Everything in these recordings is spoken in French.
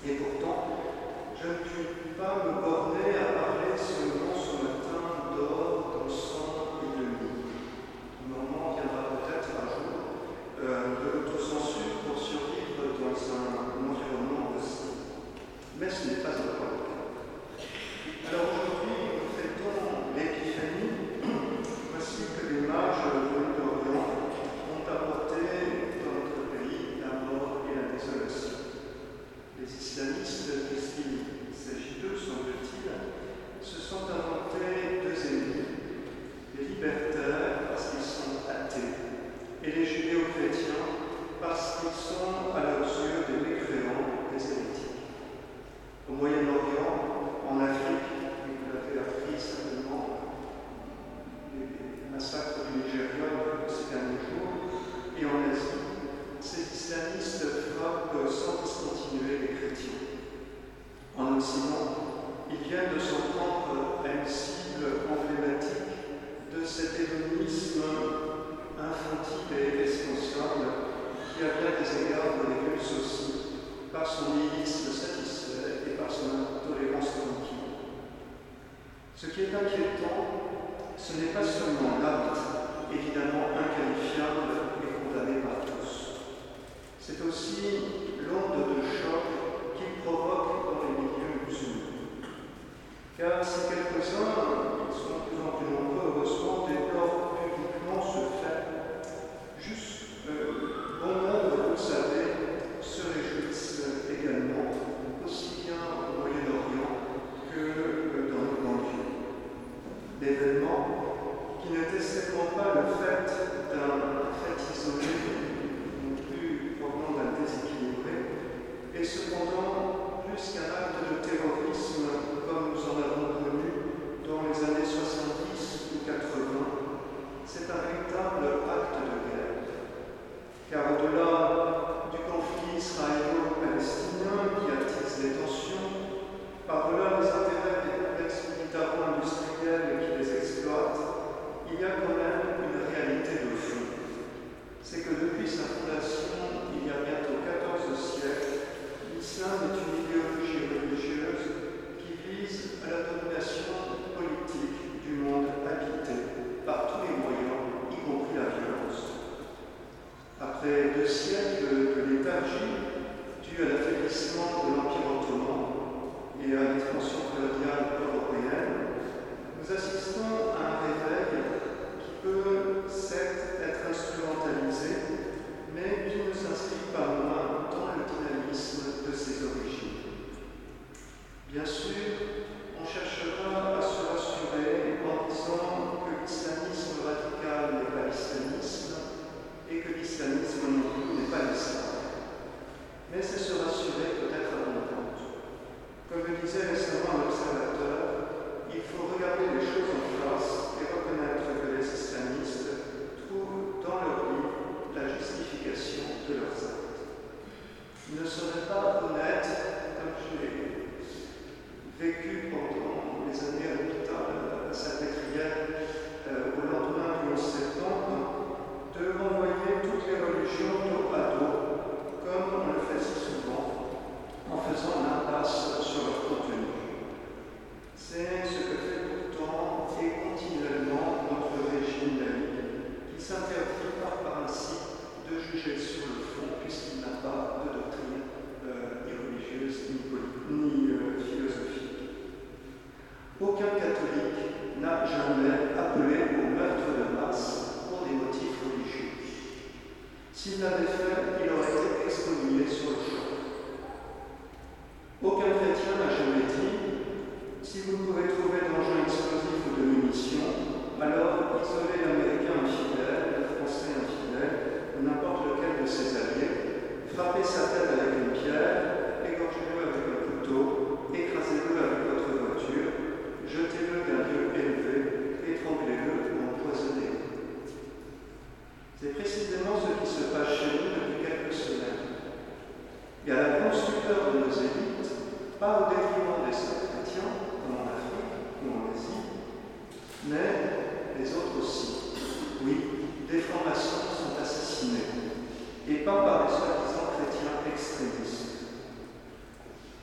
Et pourtant, je ne puis pas me borner à parler seulement ce matin d'or, d'encens et de myrrhe. Le moment viendra peut-être un jour de l'autocensure pour survivre dans un environnement hostile. Mais ce n'est pas encore le cas. Alors aujourd'hui, nous fêtons l'Épiphanie. Voici que les mages venus d'Orient ont apporté dans notre pays la mort et la désolation. Les islamistes, puisqu'il s'agit d'eux, semble-t-il, se sont inventés deux ennemis, les libertaires parce qu'ils sont athées et les judéo-chrétiens parce qu'ils sont à leurs yeux des mécréants, des hérétiques. Au Moyen-Orient, en Afrique, et vous l'avez appris certainement, les massacres du Nigeria ces derniers jours, et en Asie, ces islamistes frappent sans discontinuer les chrétiens. En Occident, ils viennent de s'en prendre à une cible emblématique de cet hédonisme infantile et irresponsable qui, à bien des égards, les révulse aussi par son nihilisme satisfait et par son intolérance tranquille. Ce qui est inquiétant, ce n'est pas seulement l'acte, évidemment inqualifiable et condamné par tous. C'est aussi l'onde de choc qu'il provoque dans les milieux musulmans. Car si quelques-uns, ils sont de plus en plus nombreux, heureusement, déplorent publiquement ce fait, juste bon nombre, vous le savez, se réjouissent également, aussi bien au Moyen-Orient que dans nos banlieues. L'événement, qui n'était certainement pas le fait d'un fait isolé, non plus provenant d'un déséquilibré, et cependant plus qu'un acte de terrorisme comme nous en avons connu dans les années 70 ou 80, c'est un véritable acte de guerre. Car au-delà du conflit israélo-palestinien qui attise les tensions, par-delà les intérêts des complexes militaro-industriels qui les exploitent, il y a quand même une réalité de fond. C'est que depuis sa fondation, il y a bientôt 14 siècles, l'islam est une idéologie religieuse qui vise à la domination politique du monde habité par tous les moyens, y compris la violence. Après 2 siècles de léthargie due à l'affaiblissement de l'Empire ottoman et à l'expansion coloniale européenne, nous assistons à un réveil qui peut certes être instrumentalisé, mais qui ne s'inscrit pas moins dans le dynamisme de ses origines. Bien sûr, on cherchera à se rassurer en disant que l'islamisme radical n'est pas l'islamisme et que l'islamisme non plus n'est pas l'islam. Mais c'est se rassurer peut-être à bon compte. Comme le disait récemment un observateur, il faut regarder les choses en face et reconnaître que les islamistes trouvent dans leur livre la justification de leurs actes. Il ne serait pas honnête, comme je l'ai vécu pendant les années à l'hôpital à Salpêtrière au lendemain du 11 septembre, de renvoyer toutes les religions dos à dos, comme on le fait si souvent, en faisant l'impasse sur leur contenu. C'est ce que fait pourtant et continuellement notre régime laïque, qui s'interdit par principe de juger sur le fond, puisqu'il n'a pas de doctrine ni religieuse ni philosophique. Aucun catholique n'a jamais appelé au meurtre de masse pour des motifs religieux. S'il l'avait fait, il aurait été excommunié sur le champ. Aucun chrétien n'a jamais dit « si vous pouvez trouver d'engins explosifs ou de munitions, alors isolez l'Américain infidèle, le Français infidèle, ou n'importe lequel de ses alliés, frappez sa tête avec une pierre, égorgez-le avec un couteau, écrasez-le avec votre voiture, jetez-le d'un lieu élevé, étranglez-le ou empoisonnez-le. » C'est précisément ce qui se passe chez nous depuis quelques semaines. Et à la grande stupeur de nos élites, pas au détriment des seuls chrétiens, comme en Afrique ou en Asie, mais les autres aussi. Oui, des francs-maçons sont assassinés, et pas par les soi-disant chrétiens extrémistes.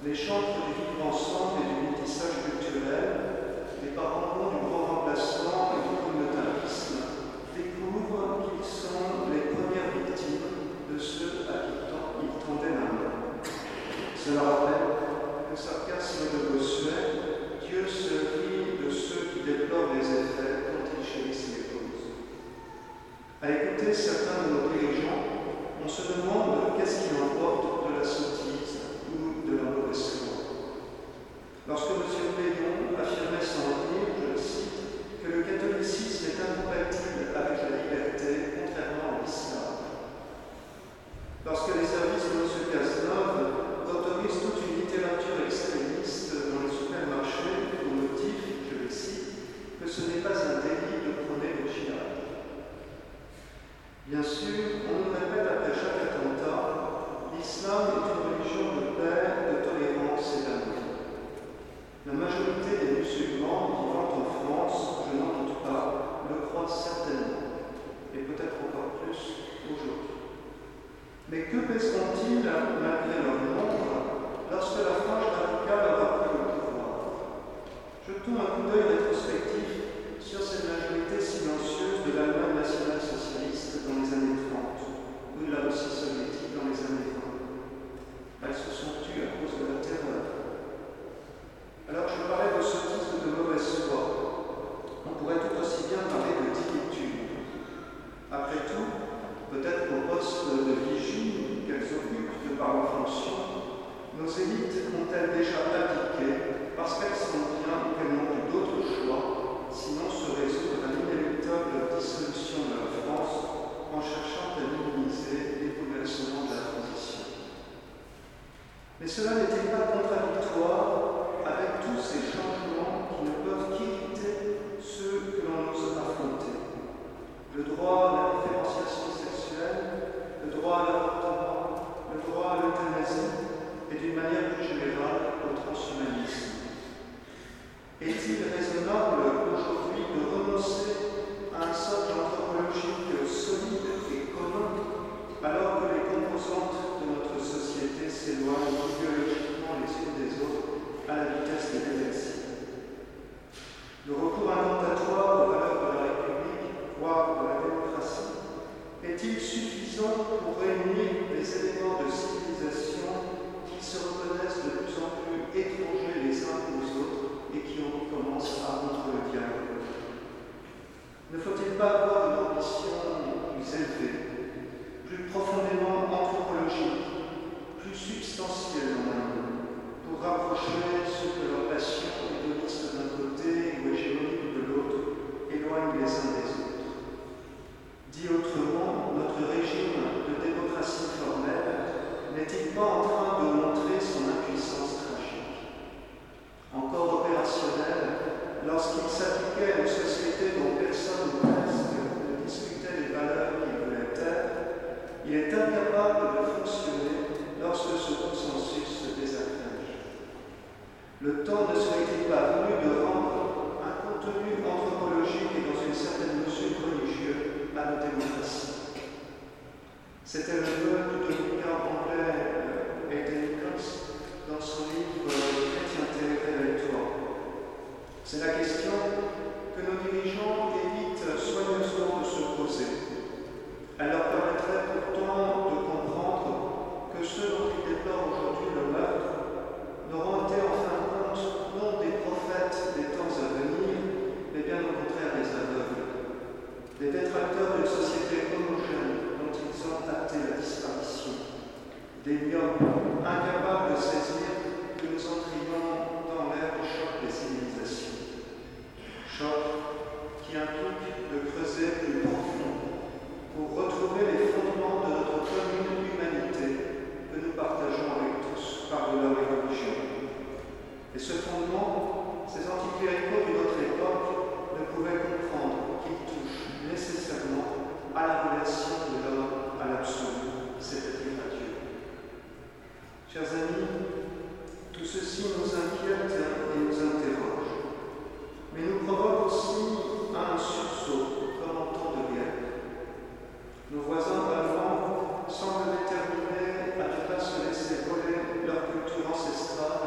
les chantres du vivre ensemble et du métissage culturel, les parents du grand remplacement et du communautarisme découvrent qu'ils sont les premières victimes de ceux à qui ils tendaient la main. Cela rappelle que sarcasme de Bossuet, Dieu se rit de ceux qui déplorent les effets dont ils chérissent les causes. À écouter certains de nos dirigeants, on se demande qu'est-ce qui l'emporte de la sottise ou de la mauvaise foi. Lorsque M. Pénon affirmait sans rire, je le cite, que le catholicisme est incompatible avec la liberté, contrairement à l'islam. Lorsque les services de M. Cazeneuve autorisent toute une littérature extrémiste dans les supermarchés au motif, je le cite, que ce n'est pas un délit de prôner le djihad. Bien sûr, on nous répète après chaque attentat, l'islam est une religion de paix, de tolérance et d'amour. La majorité des musulmans vivant en France, je n'en doute pas, le croient certainement, et peut-être encore plus aujourd'hui. Mais que pèseront-ils malgré leur nombre lorsque la frange radicale aura pris le pouvoir? Jetons un coup d'œil rétrospectif sur cette majorité silencieuse de l'Allemagne nationale-socialiste dans les années 30 ou de la Russie soviétique dans les années 20. Elles se sont tues à cause de la terreur. Alors je parlais de sottise ou de mauvaise foi. On pourrait tout aussi bien parler de dignitude. Après tout, peut-être qu'au poste de vigie qu'elles occupent de par leur fonction, nos élites ont-elles déjà abdiqué parce qu'elles sentent bien qu'elles n'ont plus d'autre choix sinon se résoudre à l'inéluctable dissolution de la France en cherchant à minimiser les bouleversements de la transition. Mais cela n'est-il pas contradictoire avec tous ces changements qui ne peuvent qu'irriter ceux que l'on ose affronter? Le droit à la différenciation sexuelle, le droit à l'avortement, le droit à l'euthanasie et d'une manière plus générale au transhumanisme. Est-il raisonnable aujourd'hui de renoncer à un socle anthropologique solide et commun alors que les composantes de notre société s'éloignent biologiquement les unes des autres à la vitesse des galaxies? Le recours incantatoire aux valeurs de la République, voire de la démocratie, est-il suffisant pour réunir les éléments de civilisation qui se reconnaissent de plus en plus étrangers les uns aux autres et qui commencent à rompre le dialogue? Ne faut-il pas avoir une ambition plus élevée, plus profondément anthropologique, plus substantielle en un mot, pour rapprocher ceux que leur passion hédoniste d'un côté ou hégémonique de l'autre éloigne les uns des autres? Dit autrement, notre régime de démocratie formelle n'est-il pas en train de montrer son impuissance tragique? Encore opérationnel, lorsqu'il s'appliquait à une société dont personne ou presque ne discutait les valeurs qu'il voulait être, il est incapable de fonctionner lorsque ce consensus se désagrège. Le temps ne serait-il pas venu de rendre un contenu anthropologique et dans une certaine mesure religieux à nos démocraties? C'était le vœu du dominicain anglais Aidan Nichols dans son livre Chrétienté, révèle-toi. C'est la question que nos dirigeants évitent soigneusement de se poser. Elle leur permettrait pourtant de comprendre que ceux dont ils déplorent aujourd'hui le meurtre n'auront été en fin de compte non des prophètes des temps à venir, mais bien au contraire des aveugles, des détracteurs d'une société homogène dont ils ont acté la disparition, des myopes incapables de saisir que nous entrions dans l'ère du choc des civilisations. Choc qui implique de creuser plus profond pour retrouver les fondements de notre commune humanité que nous partageons avec tous par-delà les religions. Et ce fondement, ces anticléricaux d'une autre époque ne pouvaient comprendre qu'il touche nécessairement à la relation de l'homme à l'absolu, c'est-à-dire à Dieu. Chers amis, tout ceci nous inquiète et nous interroge, mais nous provoque aussi un sursaut, comme en temps de guerre. Nos voisins allemands semblent déterminés à ne pas se laisser voler leur culture ancestrale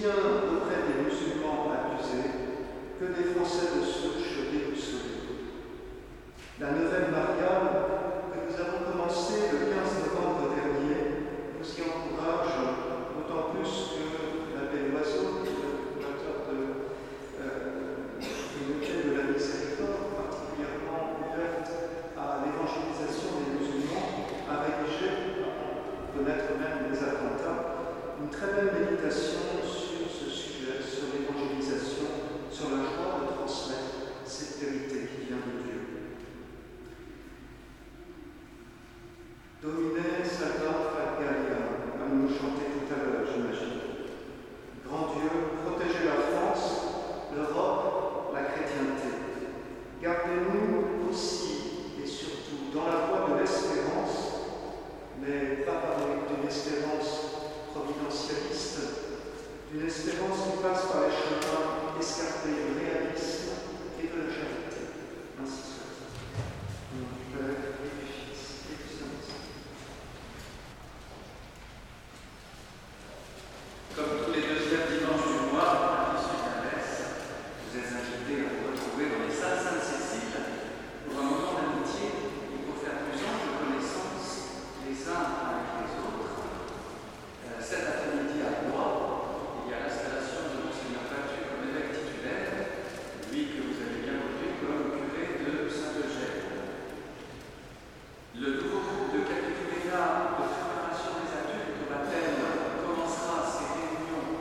bien auprès des musulmans accusés que des Français de souche déboussolés. La Neuvaine Mariale, que nous avons commencée le 15 novembre dernier, nous y encourage d'autant plus que l'abbé Loiseau, le fondateur de l'unité de la miséricorde, particulièrement ouverte à l'évangélisation des musulmans, a rédigé, pour connaître même les attentats, une très belle méditation sur ce sujet, sur l'évangélisation, sur la joie de transmettre cette vérité qui vient de Dieu. Domine Salva Galia, comme nous chantait tout à l'heure, j'imagine. Grand Dieu, protégez la France, l'Europe, la chrétienté. Gardez-nous aussi et surtout dans la voie de l'espérance, mais pas parler d'une espérance providentialiste, d'une espérance qui passe par les chemins escarpés du réalisme et de la charité. Ainsi soit. Au nom du Père et du Fils et du Saint-Esprit. Comme tous les deuxièmes dimanches du mois, à l'issue de la messe, vous êtes invités à vous retrouver dans les salles Sainte-Cécile pour un moment d'amitié et pour faire plus ample connaissance les uns avec les autres. Cet après-midi à Blois, il y a l'installation de Monseigneur Patu comme évêque titulaire, lui que vous avez bien connu comme curé de Saint-Eugène. Le nouveau groupe de catéchuménat de préparation des adultes au baptême commencera ses réunions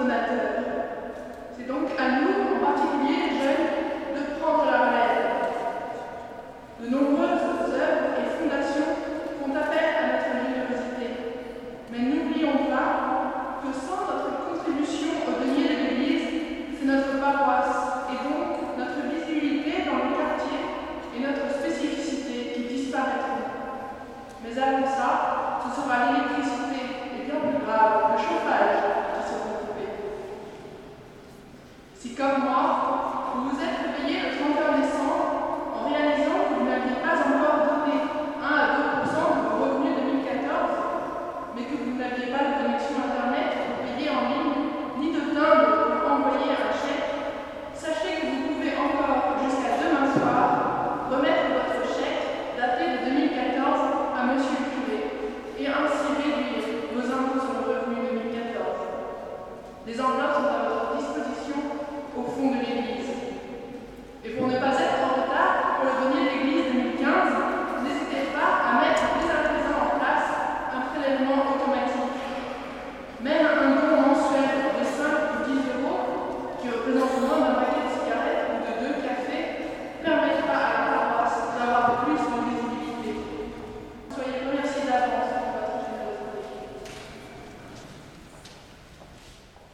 donateurs. C'est donc à nous, en particulier les jeunes, de prendre la relève. De nombreuses œuvres et fondations font appel à notre générosité. Mais n'oublions pas que sans notre contribution au denier de l'Église, c'est notre paroisse et donc notre visibilité dans le quartier et notre spécificité qui disparaîtront. Mais avant ça, ce sera l'électricité et bien plus grave, le chauffage qui seront coupés. Si comme moi, vous vous êtes réveillé le 31 décembre en réalisant que vous n'aviez pas encore donné 1 à 2% de vos revenus 2014, mais que vous n'aviez pas de connexion Internet pour payer en ligne, ni de timbre pour envoyer un chèque, sachez que vous pouvez encore, jusqu'à demain soir, remettre votre chèque daté de 2014 à Monsieur le curé et ainsi réduire vos impôts sur le revenu 2014. Les enveloppes sont